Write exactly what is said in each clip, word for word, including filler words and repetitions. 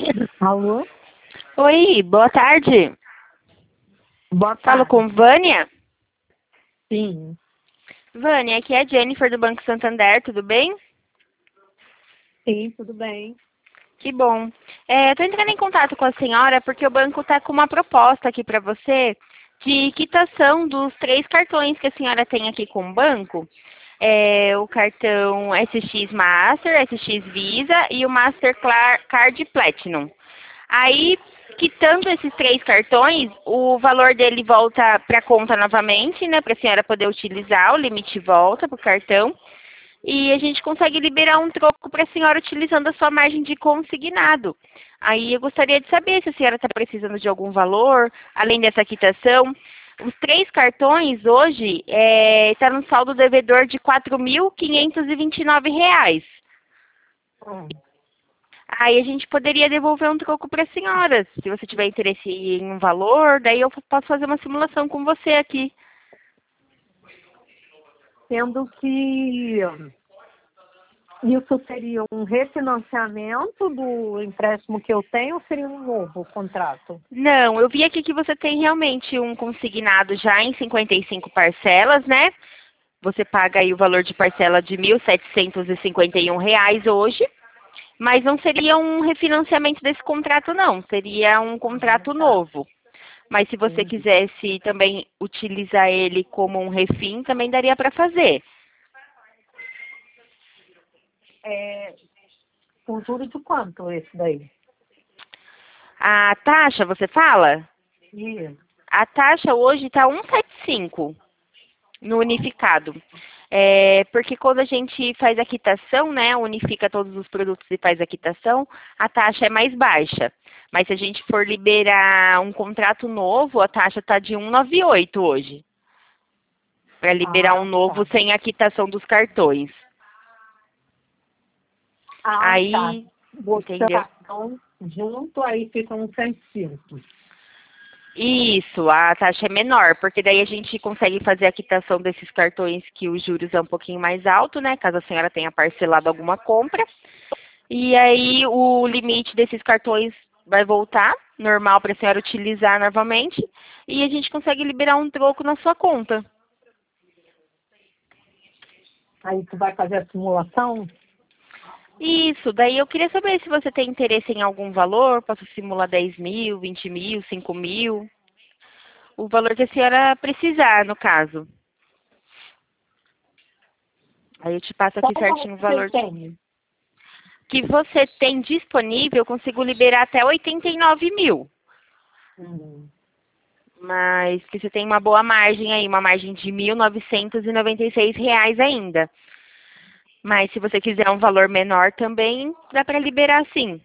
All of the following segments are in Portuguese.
Alô? Oi, boa tarde. Boa Falo tarde. com Vânia. Sim, Vânia, aqui é a Jennifer do Banco Santander, tudo bem? sim, tudo bem. Que bom. Estou entrando em contato com a senhora porque o banco está com uma proposta aqui para você de quitação dos três cartões que a senhora tem aqui com o banco. É, o cartão S X Master, S X Visa e o Mastercard Platinum. Aí, quitando esses três cartões, o valor dele volta para a conta novamente, né? Para a senhora poder utilizar, o limite volta para o cartão. E a gente consegue liberar um troco para a senhora utilizando a sua margem de consignado. Aí eu gostaria de saber se a senhora está precisando de algum valor, além dessa quitação. Os três cartões hoje está no saldo devedor de quatro mil quinhentos e vinte e nove reais. Hum. Aí a gente poderia devolver um troco para a senhora. Se você tiver interesse em um valor, daí eu posso fazer uma simulação com você aqui. Sendo que isso seria um refinanciamento do empréstimo que eu tenho ou seria um novo contrato? Não, eu vi aqui que você tem realmente um consignado já em cinquenta e cinco parcelas, né? Você paga aí o valor de parcela de mil setecentos e cinquenta e um reais hoje, mas não seria um refinanciamento desse contrato, não. Seria um contrato novo. Mas se você Entendi. quisesse também utilizar ele como um refim, também daria para fazer. É, com juro de quanto esse daí? A taxa, você fala? Isso. A taxa hoje está cento e setenta e cinco no unificado. É, porque quando a gente faz a quitação, né, unifica todos os produtos e faz a quitação, a taxa é mais baixa. Mas se a gente for liberar um contrato novo, a taxa está de cento e noventa e oito hoje. Para liberar um Ah, novo tá. sem a quitação dos cartões. Ah, tá. Aí, Botando o entendeu? cartão junto, aí fica um cento e cinco. Isso, a taxa é menor, porque daí a gente consegue fazer a quitação desses cartões que os juros é um pouquinho mais alto, né? Caso a senhora tenha parcelado alguma compra. E aí o limite desses cartões vai voltar, normal para a senhora utilizar novamente. E a gente consegue liberar um troco na sua conta. Aí tu vai fazer a simulação? Isso, daí eu queria saber se você tem interesse em algum valor, posso simular dez mil, vinte mil, cinco mil. O valor que a senhora precisar, no caso. Aí eu te passo aqui Qual o valor certinho o que você valor tem? que você tem disponível, eu consigo liberar até oitenta e nove mil. Hum. Mas que você tem uma boa margem aí, uma margem de mil novecentos e noventa e seis reais ainda. Mas se você quiser um valor menor também, dá para liberar sim.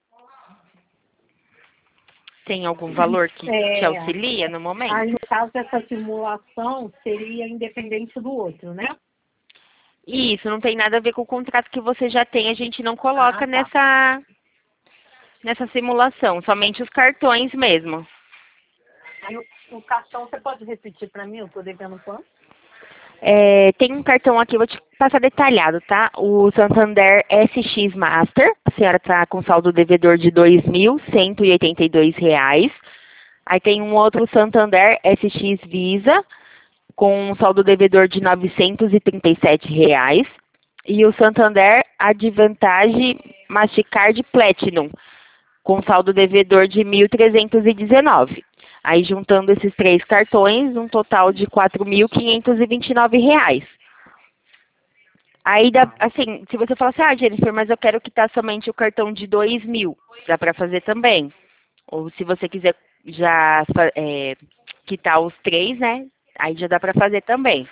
Tem algum valor que te É, auxilia no aí, momento? no caso, essa simulação seria independente do outro, né? Isso, não tem nada a ver com o contrato que você já tem, a gente não Ah, coloca tá. nessa, nessa simulação, somente os cartões mesmo. Aí o, o cartão, você pode repetir para mim? Eu estou devendo quanto? É, tem um cartão aqui, vou te passar detalhado, tá? O Santander S X Master, a senhora está com saldo devedor de dois mil cento e oitenta e dois reais. Aí tem um outro Santander S X Visa, com um saldo devedor de novecentos e trinta e sete reais. E o Santander Advantage Mastercard Platinum, com saldo devedor de mil trezentos e dezenove. Aí juntando esses três cartões, um total de quatro mil quinhentos e vinte e nove reais. Aí, dá, Tá. assim, se você falar assim, ah, Jennifer, mas eu quero quitar somente o cartão de dois mil, dá para fazer também. Ou se você quiser já é, quitar os três, né, aí já dá para fazer também.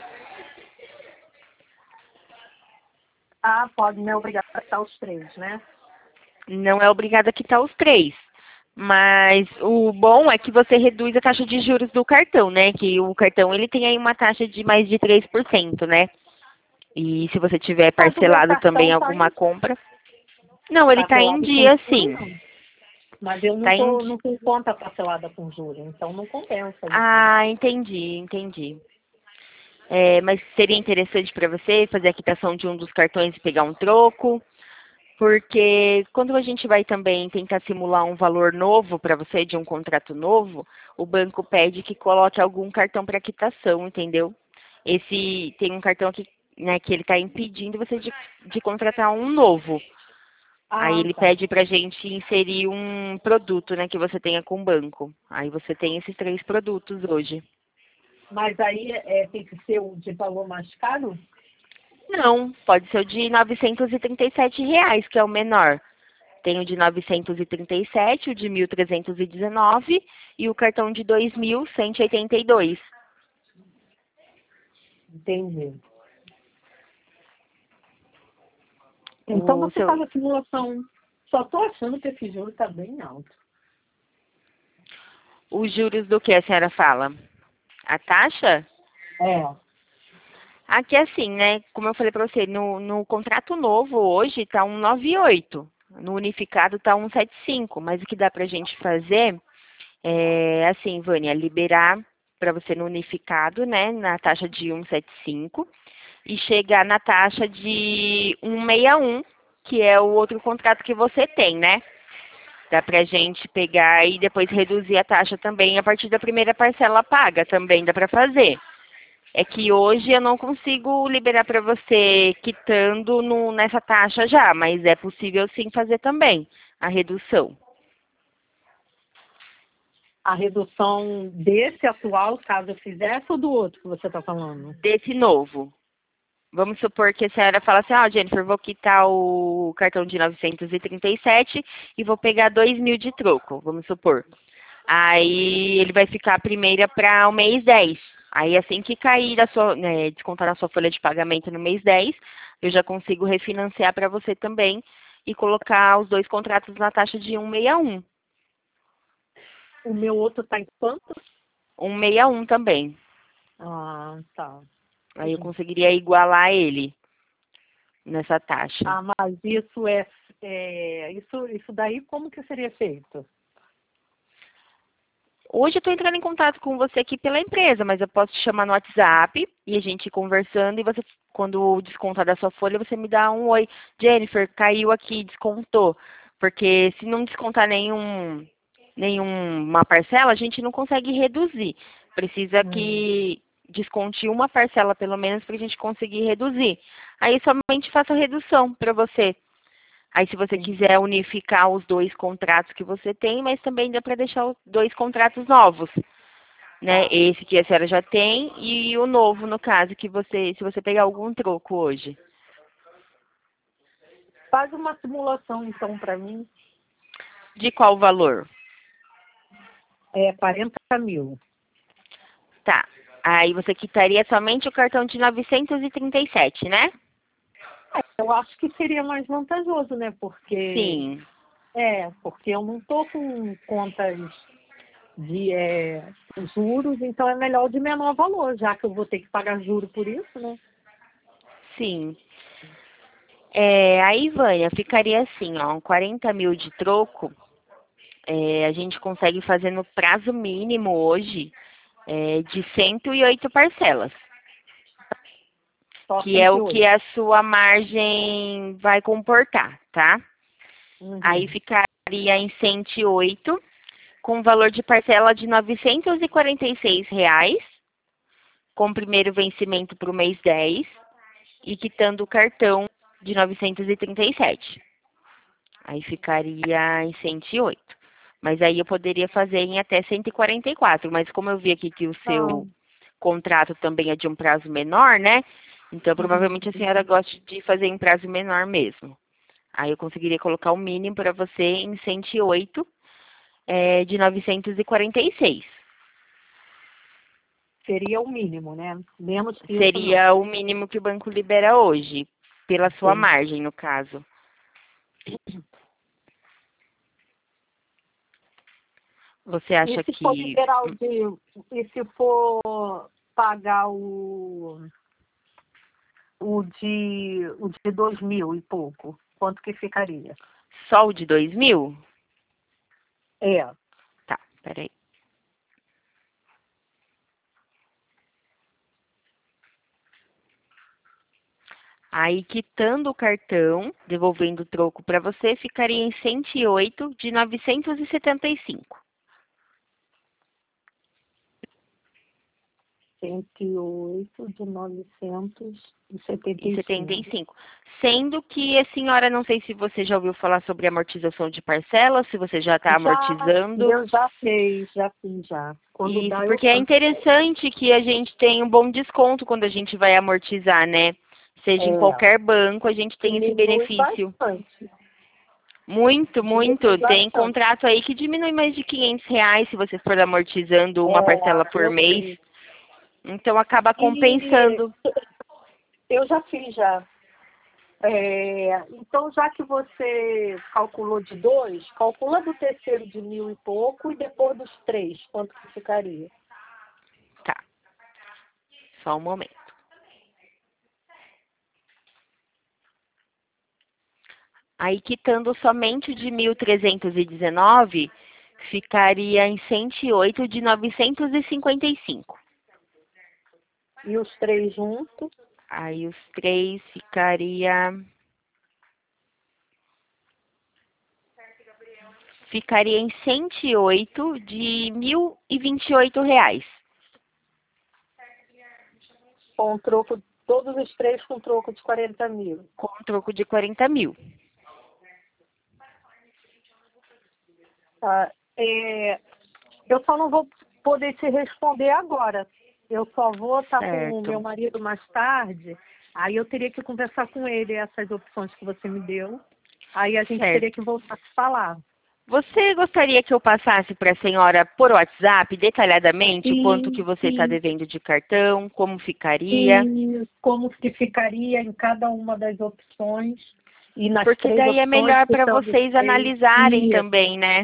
Ah, pode me obrigar a estar os três, né? Não é obrigado a quitar os três. Mas o bom é que você reduz a taxa de juros do cartão, né? Que o cartão ele tem aí uma taxa de mais de três por cento, né? E se você tiver Mas o meu parcelado também cartão está alguma em compra. Não, ele está em parcelado com dia juros, sim. não. Mas eu não Tá em tô, di- não tenho conta parcelada com juros, então não compensa isso. Ah, entendi, entendi. É, mas seria interessante para você fazer a quitação de um dos cartões e pegar um troco? Porque quando a gente vai também tentar simular um valor novo para você de um contrato novo, o banco pede que coloque algum cartão para quitação, entendeu? Esse tem um cartão aqui, né, que ele está impedindo você de, de contratar um novo. Aí Ah, ele tá. pede para a gente inserir um produto, né, que você tenha com o banco. Aí você tem esses três produtos hoje. Mas aí é, tem que ser o de valor mais caro? Não, pode ser o de novecentos e trinta e sete reais, que é o menor. Tem o de novecentos e trinta e sete, o de mil trezentos e dezenove e o cartão de dois mil cento e oitenta e dois. Entendi. Então O você seu, faz a simulação. Só estou achando que esse juro está bem alto. os juros do que a senhora fala? A taxa? É. Aqui é assim, né? Como eu falei para você, no, no contrato novo hoje está um noventa e oito. No unificado está um setenta e cinco. Mas o que dá para a gente fazer é assim, Vânia, liberar para você no unificado, né? Na taxa de um setenta e cinco. E chegar na taxa de um sessenta e um, que é o outro contrato que você tem, né? Dá pra gente pegar e depois reduzir a taxa também a partir da primeira parcela paga, também dá pra fazer. É que hoje eu não consigo liberar para você quitando no, nessa taxa já, mas é possível sim fazer também a redução. A redução desse atual, caso eu fizesse, ou do outro que você está falando? Desse novo. Vamos supor que a senhora fala assim, ó, Jennifer, vou quitar o cartão de novecentos e trinta e sete e vou pegar dois mil de troco, vamos supor. Aí ele vai ficar a primeira para o mês dez. Aí assim que cair da sua, né, descontar na sua folha de pagamento no mês dez, eu já consigo refinanciar para você também e colocar os dois contratos na taxa de um sessenta e um. O meu outro está em quanto? um sessenta e um também. Ah, tá. Aí eu conseguiria igualar ele nessa taxa. Ah, mas isso é, é isso, isso daí como que seria feito? Hoje eu estou entrando em contato com você aqui pela empresa, mas eu posso te chamar no WhatsApp e a gente ir conversando e você, quando descontar da sua folha, você me dá um oi. Jennifer, caiu aqui, descontou. Porque se não descontar nenhum, nenhuma parcela, a gente não consegue reduzir. Precisa Hum. que desconte uma parcela pelo menos para a gente conseguir reduzir. Aí somente faça a redução para você. Aí, se você Sim. quiser unificar os dois contratos que você tem, mas também dá para deixar os dois contratos novos, né? Tá. Esse que a senhora já tem e o novo, no caso, que você, se você pegar algum troco hoje. Faz uma simulação, então, para mim. De qual valor? É quarenta mil. Tá. Aí você quitaria somente o cartão de novecentos e trinta e sete, né? Eu acho que seria mais vantajoso, né? Porque, Sim. é, porque eu não estou com contas de é, juros, então é melhor o de menor valor, já que eu vou ter que pagar juro por isso, né? Sim. É, aí, Vânia, ficaria assim, ó, quarenta mil de troco, é, a gente consegue fazer no prazo mínimo hoje é, de cento e oito parcelas, Só que é cento e o que oito. a sua margem vai comportar, tá? Aí Uhum. ficaria em cento e oito, com valor de parcela de novecentos e quarenta e seis reais, com primeiro vencimento para o mês dez, e quitando o cartão de novecentos e trinta e sete. Aí ficaria em cento e oito. Mas aí eu poderia fazer em até cento e quarenta e quatro, mas como eu vi aqui que o seu Não. contrato também é de um prazo menor, né? Então, Uhum. provavelmente a senhora gosta de fazer em prazo menor mesmo. Aí eu conseguiria colocar o mínimo para você em cento e oito, é, de novecentos e quarenta e seis. Seria o mínimo, né? Menos que isso, não. Seria o mínimo que o banco libera hoje, pela sua Entendi. margem, no caso. Você E acha se for que... liberar o de. E se for pagar o, o de o de dois mil e pouco, quanto que ficaria? Só o de dois mil? É. Tá, peraí. Aí, quitando o cartão, devolvendo o troco para você, ficaria em cento e oito de novecentos e setenta e cinco. cento e oito de novecentos e setenta E e setenta e cinco. cinco. Sendo que a senhora, não sei se você já ouviu falar sobre amortização de parcelas, se você já está Já, amortizando. eu já fiz, já fiz, já. Quando Isso, dá, eu porque é faço. interessante que a gente tenha um bom desconto quando a gente vai amortizar, né? Seja em É, qualquer banco, a gente tem esse diminui benefício. bastante. Muito, Diminui muito. Tem bastante. contrato aí que diminui mais de quinhentos reais se você for amortizando uma parcela É, por eu mês. sei. Então acaba E compensando. eu já fiz já. É, então, já que você calculou de dois, calcula do terceiro de mil e pouco e depois dos três, quanto que ficaria? Tá, só um momento. Aí, quitando somente de mil trezentos e dezenove, ficaria em cento e oito de novecentos e cinquenta e cinco. E os três juntos? Aí, os três ficaria... Ficaria em cento e oito de mil e vinte e oito reais. Com troco, todos os três com troco de quarenta mil. Com um troco de quarenta mil. Tá? É, eu só não vou poder te responder agora. Eu só vou estar com o meu Certo. marido mais tarde. Aí eu teria que conversar com ele essas opções que você me deu. Aí a gente teria que Certo. voltar a se falar. Você gostaria que eu passasse para a senhora por WhatsApp, detalhadamente, o quanto que Sim, você está sim. devendo de cartão, como ficaria? E como que ficaria em cada uma das opções e nas Porque três daí é opções, melhor para quitando os vocês três. analisarem Isso, também, né?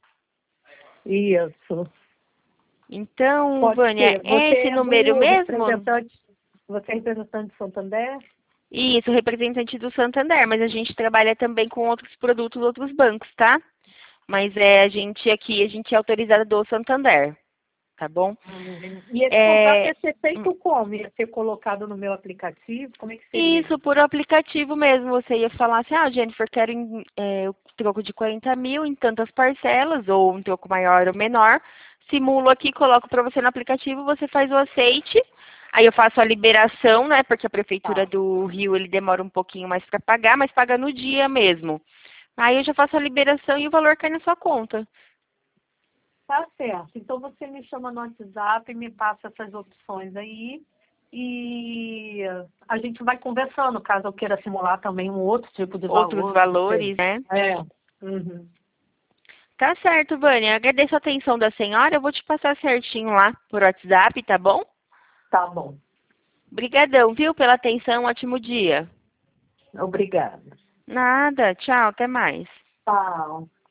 isso. Então, Pode Vânia, ser. é Você esse é número do mesmo? representante, você é representante de Santander? Isso, representante do Santander, mas a gente trabalha também com outros produtos, outros bancos, tá? Mas é a gente aqui, a gente é autorizada do Santander, tá bom? Uhum. E esse contrato É, ia ser feito como? Ia ser colocado no meu aplicativo? Como é que seria isso, isso? por aplicativo mesmo. Você ia falar assim, ah, Jennifer, quero em, é, o troco de quarenta mil em tantas parcelas, ou um troco maior ou menor. Simulo aqui, coloco para você no aplicativo, você faz o aceite. Aí eu faço a liberação, né? Porque a prefeitura Tá. do Rio, ele demora um pouquinho mais para pagar, mas paga no dia mesmo. Aí eu já faço a liberação e o valor cai na sua conta. Tá certo. Então você me chama no WhatsApp e me passa essas opções aí. E a gente vai conversando, caso eu queira simular também um outro tipo de Outros valor, não sei. valores, né? É. Uhum. Tá certo, Vânia. Agradeço a atenção da senhora. Eu vou te passar certinho lá por WhatsApp, tá bom? Tá bom. Obrigadão, viu, pela atenção. Ótimo dia. Obrigada. Nada. Tchau. Até mais. Tchau.